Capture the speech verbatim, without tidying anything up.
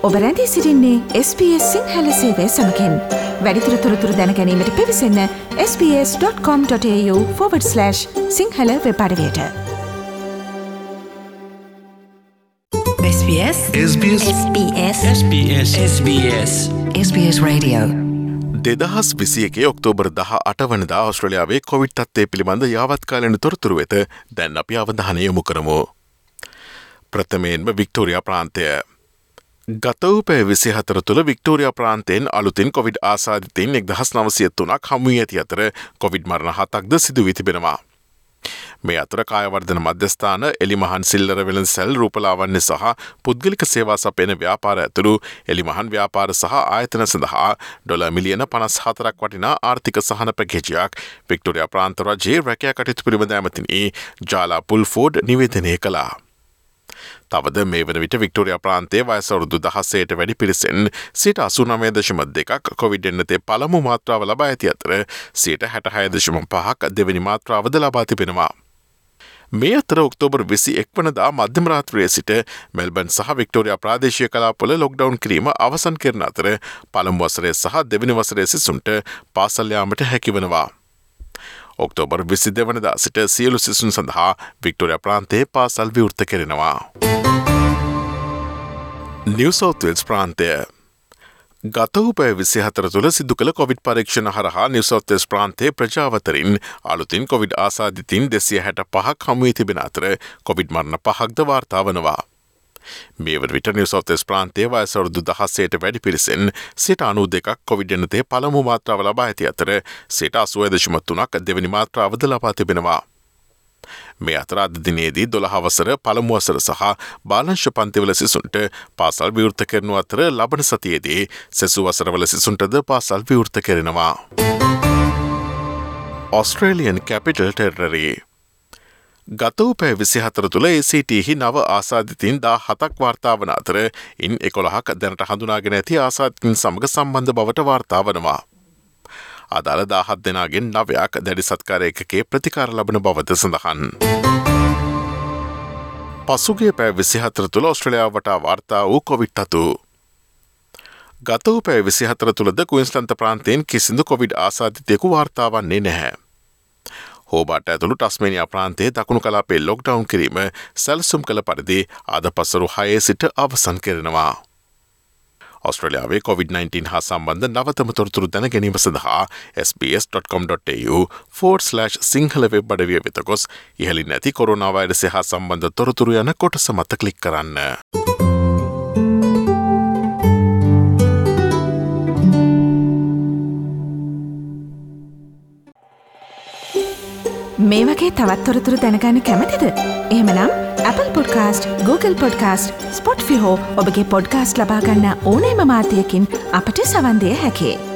ඔබ රැඳී සිටින්නේ එස් බී එස් සිංහල සේවය සමගින්. වැඩිදුර තොරතුරු දැන ගැනීමට පිවිසන්න S B S dot com dot AU forward slash Sinhala web අඩවියට. S B S S B S S B S S B S S B S S B S Radio දෙදහස් විසියකේ October දහ අට වනදා ඕස්ට්‍රේලියාවේ කොවිඩ් තත්ත්වය පිළිබඳ යාවත්කාලීන තොරතුරු වෙත දැන් අපි අවධානය යොමු කරමු. ප්‍රථමයෙන්ම වික්ටෝරියා ප්‍රාන්තය. ගත වූ පැය විසිහතර තුළ වික්ටෝරියා ප්‍රාන්තයෙන් අලුතින් කොවිඩ් ආසාදිතයින් එක්දහස් නවසිය තුනක් හමු වී ඇති අතර කොවිඩ් මරණ හතක්ද සිදු වී තිබෙනවා. මේ අතර කායවර්ධන මධ්‍යස්ථාන, එලිමහන් සිල්ලර වෙළඳසැල්, රූපලාවන්‍ය සහ පුද්ගලික සේවා සපයන ව්‍යාපාර ඇතුළු එලිමහන් ව්‍යාපාර සහ ආයතන සඳහා ඩොලර් මිලියන පනස් හතරක් වටිනා ආර්ථික සහන පැකේජයක් වික්ටෝරියා ප්‍රාන්ත රජයේ රැකියා කටයුතු පිළිබඳ ඇමතිනි ජාලා පුල්ෆෝඩ් නිවේදනය කළා. තවද මේ වන විට වික්ටෝරියා ප්‍රාන්තයේ වයස අවුරුදු දහසයට වැඩි පිරිසෙන් සියයට අසූ නවය දශම දෙකක් කොවිඩ් එන්නතේ පළමු මාත්‍රාව ලබා ඇති අතර සියයට හැට හය දශම පහක් දෙවැනි මාත්‍රාවද ලබා තිබෙනවා. මේ අතර ඔක්තෝබර් විසි එක් වනදා මධ්‍යම රාත්‍රියේ සිට මෙල්බන් සහ වික්ටෝරියා ප්‍රාදේශීය කලාපවල ලොක්ඩවුන් කිරීම අවසන් කරන අතර පළමු වසරේ සහ දෙවැනි වසරේ සිසුන්ට පාසල් යාමට හැකි වෙනවා. ඔක්තෝබර් විසි දෙක වනදා සිට සියලු සිසුන් සඳහා වික්ටෝරියා ප්‍රාන්තයේ පාසල් විවෘත කෙරෙනවා. නිව් සවුත් වෙල්ස් ප්‍රාන්තය. ගත වූ පැය විසිහතර තුළ සිදු කළ කොවිඩ් පරීක්ෂණ හරහා නිව් සවුත් වෙල්ස් ප්‍රාන්තයේ ප්‍රජාවතරින් අලුතින් කොවිඩ් ආසාදිතයින් දෙසිය හැට පහක් හමු වී තිබෙන අතර කොවිඩ් මරණ පහක්ද වාර්තා වනවා. මේ වන විට නිව් සවුත් වෙල්ස් ප්‍රාන්තයේ වයස අවුරුදු දහසයට වැඩි පිරිසෙන් සියයට අනූ දෙකක් කොවිඩ් එන්නතේ පළමු මාත්‍රාව ලබා ඇති අතර සියයට අසූ දශම තුනක් දෙවැනි මාත්‍රාවද ලබා තිබෙනවා. මේ අතර අද දිනේදී දොළහ වසර පළමු වසර සහ බාලංශ පන්තිවල සිසුන්ට පාසල් විවෘත කරනු අතර ලබන සතියේදී සෙසු වසරවල සිසුන්ටද පාසල් විවෘත කරනවා. Australian Capital Territory. ගත වූ පැය විසිහතර තුළ ඒ සී ටී හි නව ආසාදිතයින් දා හතක් වාර්තා වන අතර ඉන් එකොළහක් දැනට හඳුනාගෙන ඇති ආසාදිතයින් සමග සම්බන්ධ බවට වාර්තා වනවා. අදාළ දාහත් දෙනාගෙන් නවයක් දැඩි සත්කාර ඒකකයේ ප්‍රතිකාර ලබන බවද සඳහන්. පසුගිය පැය විසිහතර තුළ ඔස්ට්‍රේලියාව වටා වාර්තා වූ කොවිඩ් තතු. ගත වූ පැය විසිහතර තුළද ක්වීන්ස්ලන්ත ප්‍රාන්තයෙන් කිසිදු කොවිඩ් ආසාදිතයෙකු වාර්තා වන්නේ නැහැ. හෝබාට් ඇතුළු ටස්මේනියා ප්‍රාන්තයේ දකුණු කලාපයේ ලොක්ඩවුන් කිරීම සැලසුම් කළ පරිදි අද පසරු හයේ සිට අවසන් කරනවා. ඔස්ට්‍රේලියාවේ කොවිඩ් නයින්ටීන් හා සම්බන්ධ නවතම තොරතුරු දැන ගැනීම සඳහා S B S dot com dot AU forward slash Sinhala web අඩවිය වෙත ගොස් ඉහළින් නැති කොරෝනා වෛරසය හා සම්බන්ධ තොරතුරු යන කොටස මත ක්ලික් කරන්න. මේ වගේ තවත් තොරතුරු දැනගන්න කැමතිද? එහෙමනම් Apple Podcast, Google Podcast, Spotify හෝ ඔබගේ පොඩ්කාස්ට් ලබා ගන්න ඕනෑම මාධ්‍යයකින් අපට සවන් දිය හැකියි.